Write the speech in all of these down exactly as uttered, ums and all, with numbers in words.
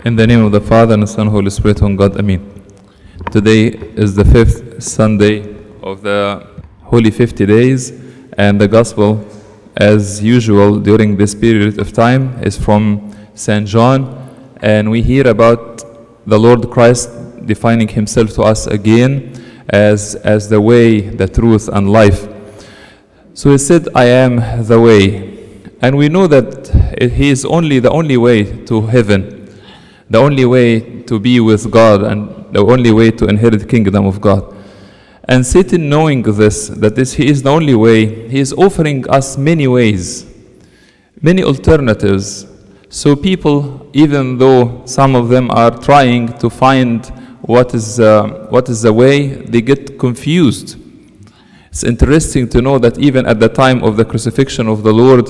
In the name of the Father, and the Son, and Holy Spirit, one God, Amen. Today is the fifth Sunday of the Holy fifty days, and the Gospel, as usual during this period of time, is from Saint John, and we hear about the Lord Christ defining himself to us again as, as the way, the truth, and life. So he said, I am the way. And we know that he is only the only way to heaven, the only way to be with God, and the only way to inherit the kingdom of God. And Satan, knowing this, that this he is the only way, he is offering us many ways, many alternatives. So people, even though some of them are trying to find what is uh, what is the way, they get confused. It's interesting to know that even at the time of the crucifixion of the Lord,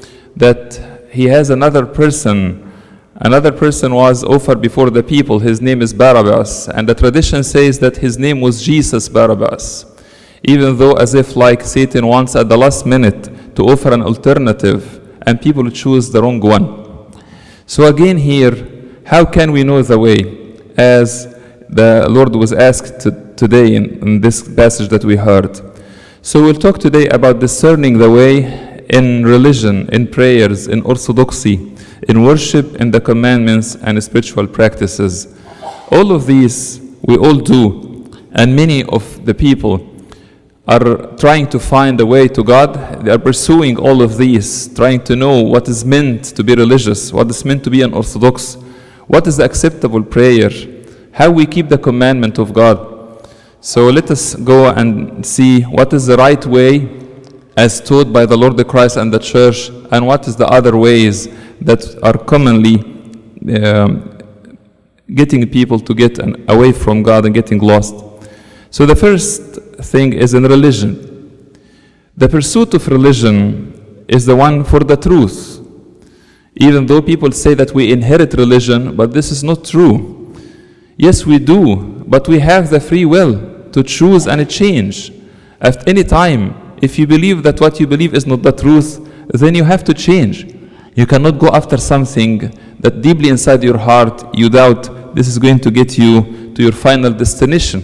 that he has another person. Another person was offered before the people. His name is Barabbas. And the tradition says that his name was Jesus Barabbas. Even though as if like Satan wants at the last minute to offer an alternative, and people choose the wrong one. So again here, how can we know the way? As the Lord was asked to, today in, in this passage that we heard. So we'll talk today about discerning the way in religion, in prayers, in orthodoxy, in worship, in the commandments, and spiritual practices. All of these we all do, and many of the people are trying to find a way to God. They are pursuing all of these, trying to know what is meant to be religious, what is meant to be an orthodox, what is the acceptable prayer, how we keep the commandment of God. So let us go and see what is the right way as taught by the Lord Christ and the church, and what is the other ways that are commonly um, getting people to get an, away from God and getting lost. So the first thing is in religion. The pursuit of religion is the one for the truth. Even though people say that we inherit religion, but this is not true. Yes, we do, but we have the free will to choose and change. At any time, if you believe that what you believe is not the truth, then you have to change. You cannot go after something that deeply inside your heart you doubt this is going to get you to your final destination.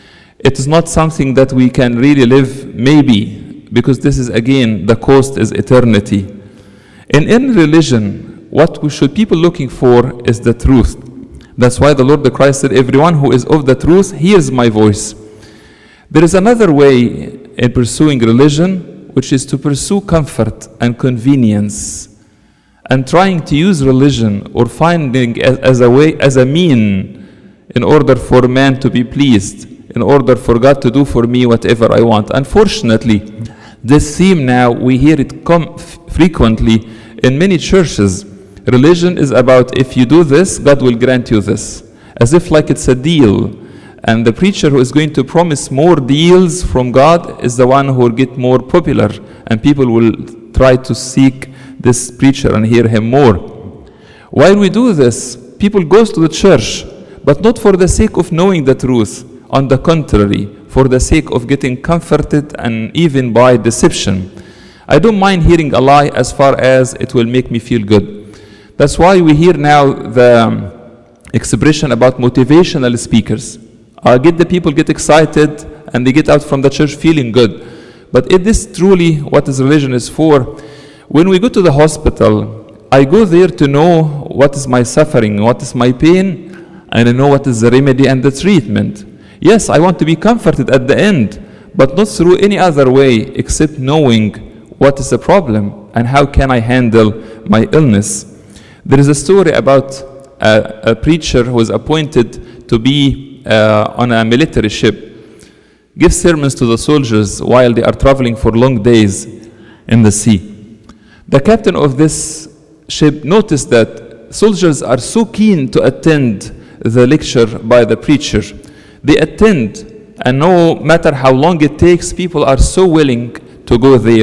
It is not something that we can really live, maybe, because this is, again, the cost is eternity. And in religion, what we should people looking for is the truth. That's why the Lord Christ said, everyone who is of the truth hears my voice. There is another way in pursuing religion, which is to pursue comfort and convenience, and trying to use religion or finding as, as a way, as a mean, in order for man to be pleased, in order for God to do for me whatever I want. Unfortunately, this theme now, we hear it come f- frequently in many churches. Religion is about, if you do this, God will grant you this. As if like it's a deal. And the preacher who is going to promise more deals from God is the one who will get more popular. And people will try to seek this preacher and hear him more. While we do this, people go to the church, but not for the sake of knowing the truth. On the contrary, for the sake of getting comforted and even by deception. I don't mind hearing a lie as far as it will make me feel good. That's why we hear now the expression about motivational speakers. I get the people get excited and they get out from the church feeling good. But is this truly what is religion is for? When we go to the hospital, I go there to know what is my suffering, what is my pain, and I know what is the remedy and the treatment. Yes, I want to be comforted at the end, but not through any other way except knowing what is the problem and how can I handle my illness. There is a story about a, a preacher who was appointed to be uh, on a military ship, give sermons to the soldiers while they are traveling for long days in the sea. The captain of this ship noticed that soldiers are so keen to attend the lecture by the preacher. They attend, and no matter how long it takes, people are so willing to go there.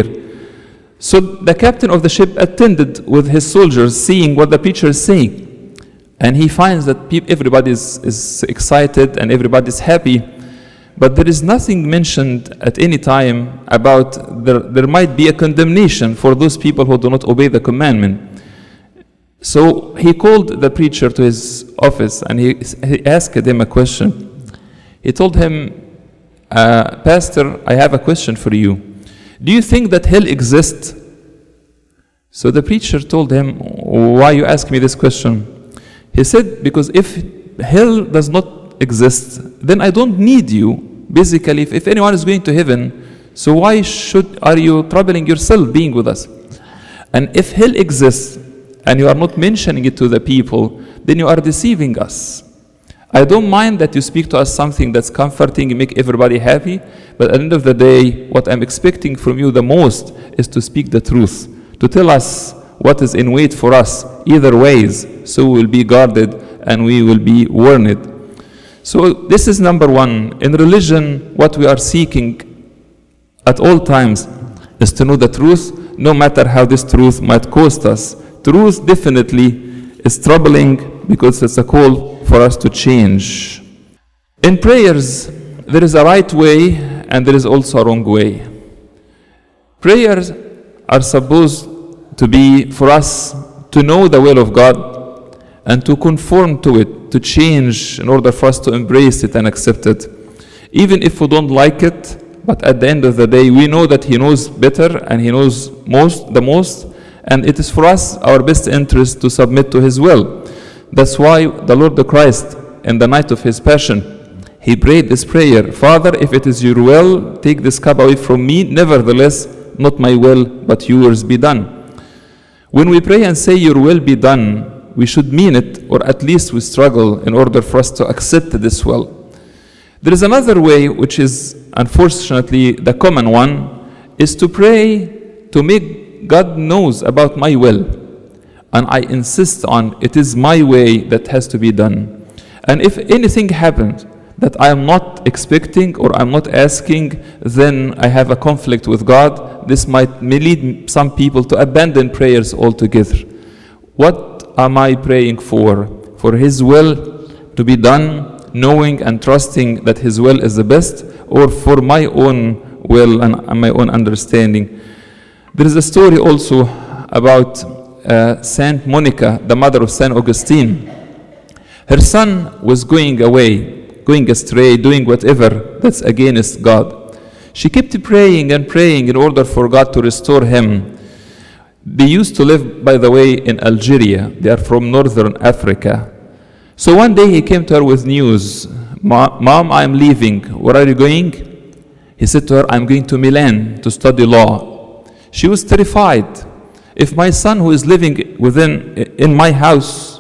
So the captain of the ship attended with his soldiers, seeing what the preacher is saying. And he finds that pe- everybody is, is excited and everybody is happy. But there is nothing mentioned at any time about there, there might be a condemnation for those people who do not obey the commandment. So he called the preacher to his office and he, he asked him a question. He told him, uh, Pastor, I have a question for you. Do you think that hell exists? So the preacher told him, why you ask me this question? He said, because if hell does not exist, then I don't need you. Basically, if, if anyone is going to heaven, so why should are you troubling yourself being with us? And if hell exists, and you are not mentioning it to the people, then you are deceiving us. I don't mind that you speak to us something that's comforting and make everybody happy, but at the end of the day, what I'm expecting from you the most is to speak the truth, to tell us what is in wait for us, either ways, so we will be guarded and we will be warned. So this is number one. In religion, what we are seeking at all times is to know the truth, no matter how this truth might cost us. Truth definitely is troubling because it's a call for us to change. In prayers, there is a right way and there is also a wrong way. Prayers are supposed to be for us to know the will of God and to conform to it, to change in order for us to embrace it and accept it. Even if we don't like it, but at the end of the day, we know that He knows better and He knows most, the most, and it is for us our best interest to submit to His will. That's why the Lord the Christ, in the night of His passion, He prayed this prayer, Father, if it is your will, take this cup away from me, nevertheless, not my will, but yours be done. When we pray and say your will be done, we should mean it, or at least we struggle in order for us to accept this will. There is another way, which is unfortunately the common one, is to pray to make God knows about my will. And I insist on it is my way that has to be done. And if anything happens that I am not expecting or I'm not asking, then I have a conflict with God. This might lead some people to abandon prayers altogether. What am I praying for? For His will to be done, knowing and trusting that His will is the best, or for my own will and my own understanding? There is a story also about uh, Saint Monica, the mother of Saint Augustine. Her son was going away, going astray, doing whatever that's against God. She kept praying and praying in order for God to restore him. They used to live, by the way, in Algeria. They are from northern Africa. So one day he came to her with news. Mom, I'm leaving. Where are you going? He said to her, I'm going to Milan to study law. She was terrified. If my son who is living within in my house,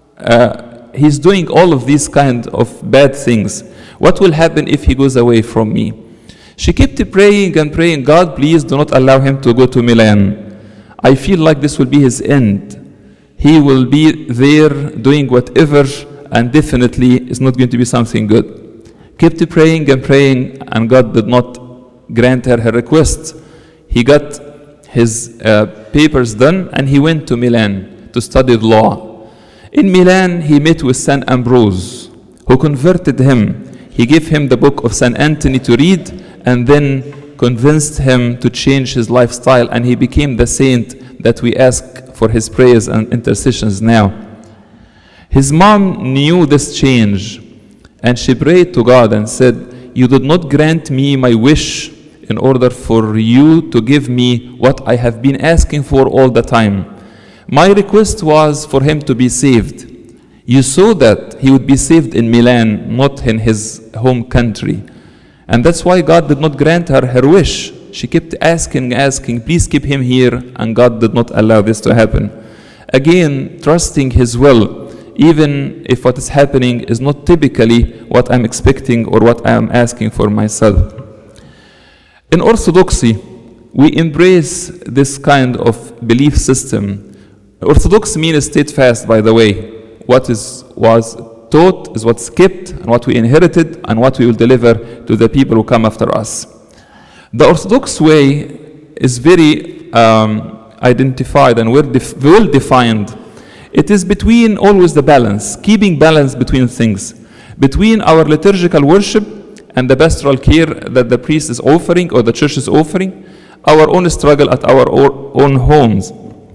uh, he's doing all of these kind of bad things, what will happen if he goes away from me? She kept praying and praying, God, please do not allow him to go to Milan. I feel like this will be his end. He will be there doing whatever, and definitely it's not going to be something good. Kept praying and praying, and God did not grant her her request. He got his uh, papers done, and he went to Milan to study law. In Milan, he met with Saint Ambrose, who converted him. He gave him the book of Saint Anthony to read, and then convinced him to change his lifestyle, and he became the saint that we ask for his prayers and intercessions now. His mom knew this change, and she prayed to God and said, you did not grant me my wish in order for you to give me what I have been asking for all the time. My request was for him to be saved. You saw that he would be saved in Milan, not in his home country. And that's why God did not grant her her wish. She kept asking, asking, please keep him here, and God did not allow this to happen. Again, trusting His will, even if what is happening is not typically what I'm expecting or what I am asking for myself. In Orthodoxy, we embrace this kind of belief system. Orthodox means steadfast, by the way. What is was taught is what's kept, and what we inherited, and what we will deliver to the people who come after us. The Orthodox way is very um, identified and well, def- well defined. It is between always the balance, keeping balance between things, between our liturgical worship and the pastoral care that the priest is offering or the church is offering, our own struggle at our own homes.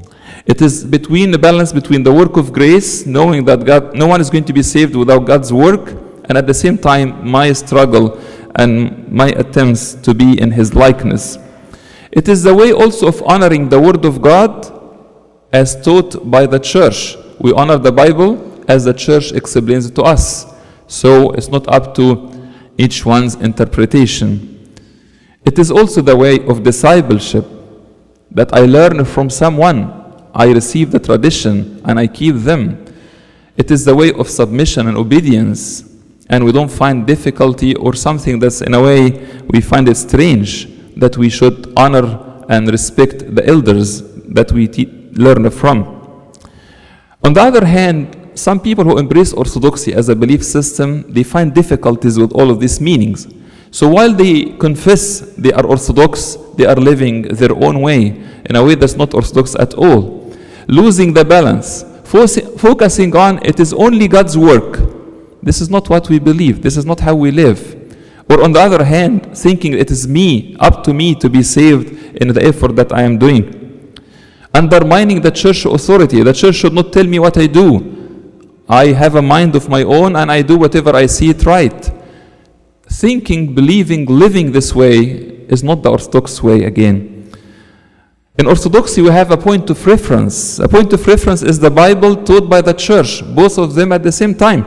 It is between the balance between the work of grace, knowing that God, no one is going to be saved without God's work, and at the same time, my struggle and my attempts to be in His likeness. It is the way also of honoring the Word of God as taught by the church. We honor the Bible as the church explains it to us. So it's not up to each one's interpretation. It is also the way of discipleship, that I learn from someone, I receive the tradition, and I keep them. It is the way of submission and obedience, and we don't find difficulty or something that's in a way we find it strange that we should honor and respect the elders that we te- learn from. On the other hand, some people who embrace orthodoxy as a belief system, they find difficulties with all of these meanings. So while they confess they are orthodox, they are living their own way, in a way that's not orthodox at all. Losing the balance, focusing on it is only God's work. This is not what we believe. This is not how we live. Or on the other hand, thinking it is me, up to me to be saved in the effort that I am doing. Undermining the church authority. The church should not tell me what I do. I have a mind of my own and I do whatever I see it right. Thinking, believing, living this way is not the orthodox way again. In orthodoxy, we have a point of reference. A point of reference is the Bible taught by the church, both of them at the same time.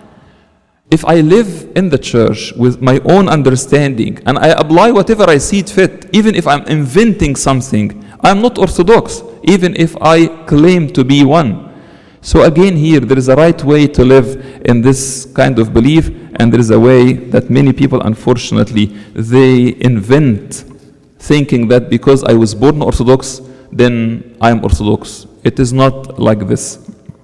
If I live in the church with my own understanding and I apply whatever I see it fit, even if I'm inventing something, I'm not orthodox, even if I claim to be one. So again here, there is a right way to live in this kind of belief, and there is a way that many people, unfortunately, they invent, thinking that because I was born Orthodox, then I am Orthodox. It is not like this.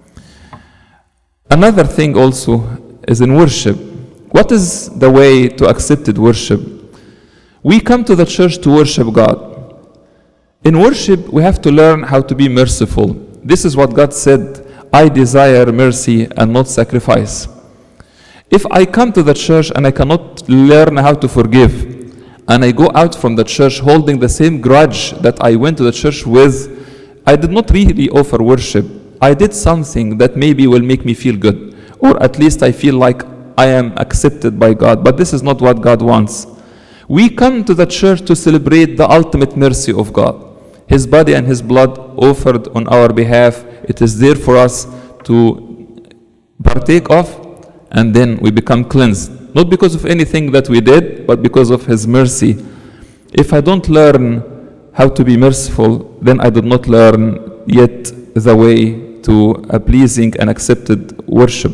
Another thing also is in worship. What is the way to accepted worship? We come to the church to worship God. In worship, we have to learn how to be merciful. This is what God said, I desire mercy and not sacrifice. If I come to the church and I cannot learn how to forgive, and I go out from the church holding the same grudge that I went to the church with, I did not really offer worship. I did something that maybe will make me feel good, or at least I feel like I am accepted by God, but this is not what God wants. We come to the church to celebrate the ultimate mercy of God. His body and His blood offered on our behalf. It is there for us to partake of, and then we become cleansed. Not because of anything that we did, but because of His mercy. If I don't learn how to be merciful, then I did not learn yet the way to a pleasing and accepted worship.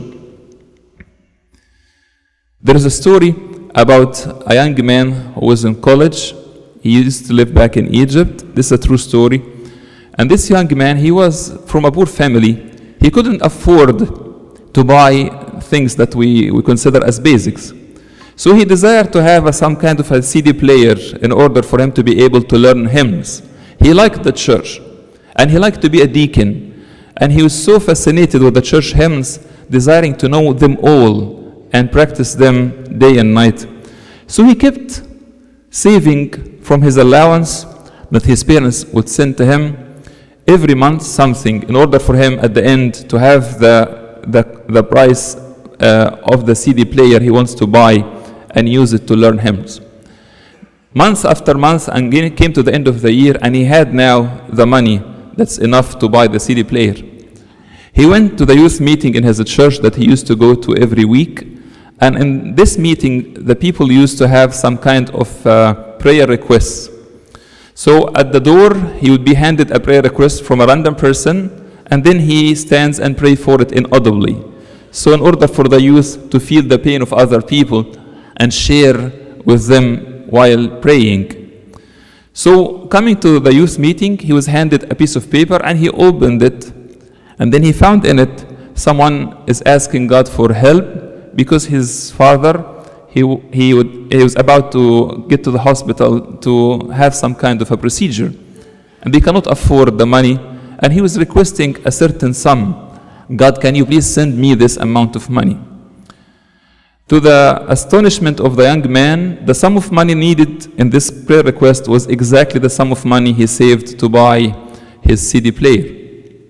There is a story about a young man who was in college. He used to live back in Egypt. This is a true story. And this young man, he was from a poor family. He couldn't afford to buy things that we, we consider as basics. So he desired to have a, some kind of a C D player in order for him to be able to learn hymns. He liked the church, and he liked to be a deacon. And he was so fascinated with the church hymns, desiring to know them all and practice them day and night. So he kept saving from his allowance that his parents would send to him every month something in order for him at the end to have the, the, the price uh, of the C D player he wants to buy and use it to learn hymns. Months after months, and came to the end of the year, and he had now the money that's enough to buy the C D player. He went to the youth meeting in his church that he used to go to every week, and in this meeting, the people used to have some kind of uh, prayer requests. So at the door, he would be handed a prayer request from a random person, and then he stands and prays for it inaudibly. So in order for the youth to feel the pain of other people and share with them while praying. So coming to the youth meeting, he was handed a piece of paper and he opened it, and then he found in it someone is asking God for help because his father, he, he, would, he was about to get to the hospital to have some kind of a procedure, and they cannot afford the money, and he was requesting a certain sum. God, can you please send me this amount of money? To the astonishment of the young man, the sum of money needed in this prayer request was exactly the sum of money he saved to buy his C D player.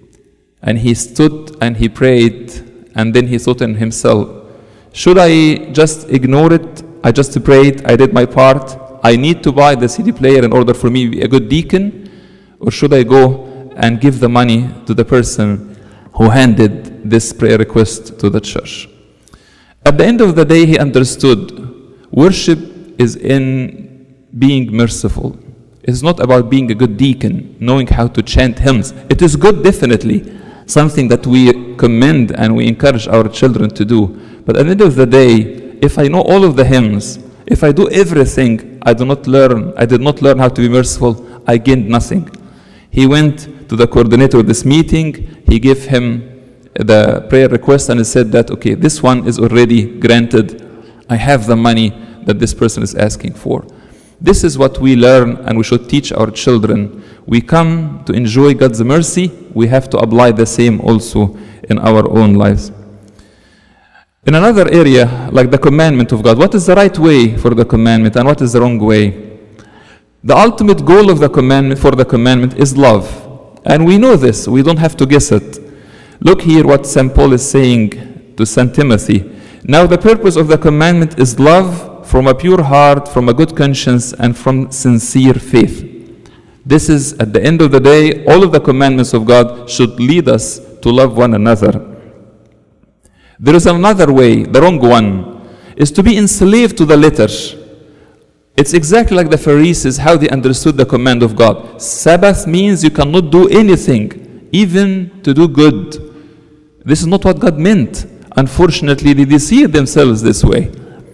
and he stood and he prayed, and then he thought in himself, should I just ignore it? I just prayed, I did my part. I need to buy the C D player in order for me to be a good deacon, or should I go and give the money to the person who handed this prayer request to the church? At the end of the day, he understood worship is in being merciful. It's not about being a good deacon, knowing how to chant hymns. It is good, definitely, something that we commend and we encourage our children to do. But at the end of the day, if I know all of the hymns, if I do everything, I do not learn, I did not learn how to be merciful, I gained nothing. He went to the coordinator of this meeting, he gave him the prayer request and he said that, okay, this one is already granted. I have the money that this person is asking for. This is what we learn and we should teach our children. We come to enjoy God's mercy, we have to apply the same also in our own lives. In another area, like the commandment of God, what is the right way for the commandment and what is the wrong way? The ultimate goal of the commandment for the commandment is love. And we know this, we don't have to guess it. Look here what Saint Paul is saying to Saint Timothy. Now the purpose of the commandment is love from a pure heart, from a good conscience, and from sincere faith. This is, at the end of the day, all of the commandments of God should lead us to love one another. There is another way, the wrong one, is to be enslaved to the letter. It's exactly like the Pharisees, how they understood the command of God. Sabbath means you cannot do anything, even to do good. This is not what God meant. Unfortunately, they deceive themselves this way.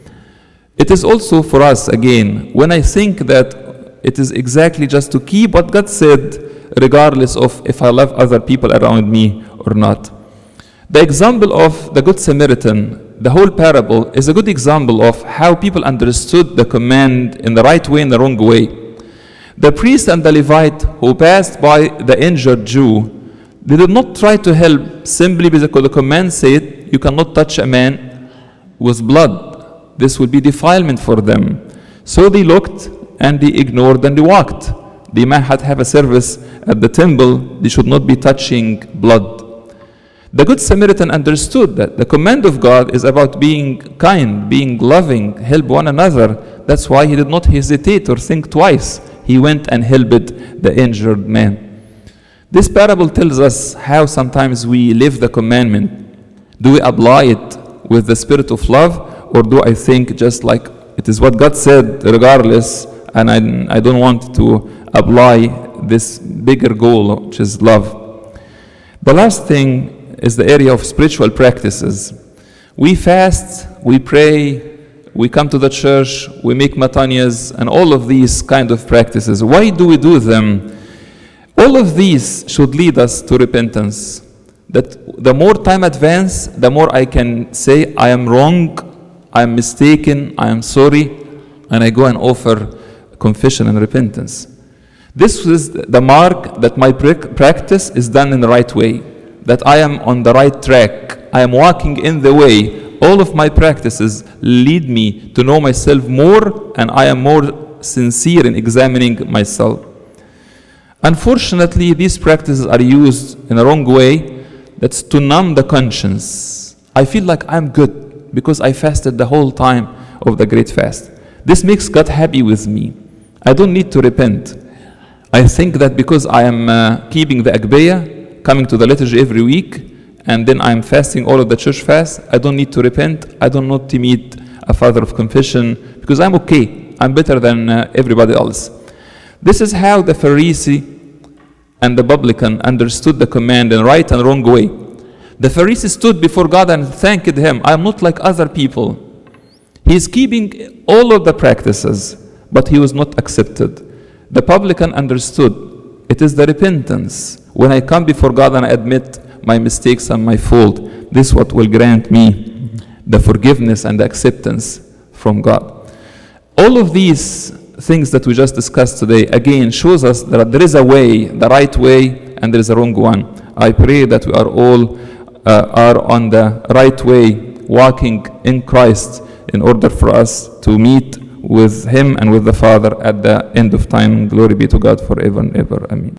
It is also for us, again, when I think that it is exactly just to keep what God said, regardless of if I love other people around me or not. The example of the Good Samaritan, the whole parable, is a good example of how people understood the command in the right way and the wrong way. The priest and the Levite who passed by the injured Jew, they did not try to help simply because the command said, you cannot touch a man with blood. This would be defilement for them. So they looked and they ignored and they walked. They might have a service at the temple, they should not be touching blood. The Good Samaritan understood that the command of God is about being kind, being loving, help one another. That's why he did not hesitate or think twice. He went and helped the injured man. This parable tells us how sometimes we live the commandment. Do we apply it with the spirit of love, or do I think just like it is what God said regardless, and I, I don't want to apply this bigger goal, which is love. The last thing is the area of spiritual practices. We fast, we pray, we come to the church, we make matanias, and all of these kind of practices. Why do we do them? All of these should lead us to repentance. That the more time advance, the more I can say, I am wrong, I am mistaken, I am sorry, and I go and offer confession and repentance. This is the mark that my practice is done in the right way, that I am on the right track, I am walking in the way. All of my practices lead me to know myself more, and I am more sincere in examining myself. Unfortunately, these practices are used in a wrong way. That's to numb the conscience. I feel like I'm good because I fasted the whole time of the great fast. This makes God happy with me. I don't need to repent. I think that because I am uh, keeping the Agbeya, coming to the liturgy every week, and then I'm fasting all of the church fast, I don't need to repent. I don't need to meet a father of confession because I'm okay. I'm better than uh, everybody else. This is how the Pharisee and the publican understood the command in right and wrong way. The Pharisee stood before God and thanked him. I am not like other people. He is keeping all of the practices, but he was not accepted. The publican understood it is the repentance. When I come before God and I admit my mistakes and my fault, this is what will grant me the forgiveness and the acceptance from God. All of these things that we just discussed today, again, shows us that there is a way, the right way, and there is a wrong one. I pray that we are all uh, are on the right way, walking in Christ, in order for us to meet with Him and with the Father at the end of time. Glory be to God forever and ever. Amen.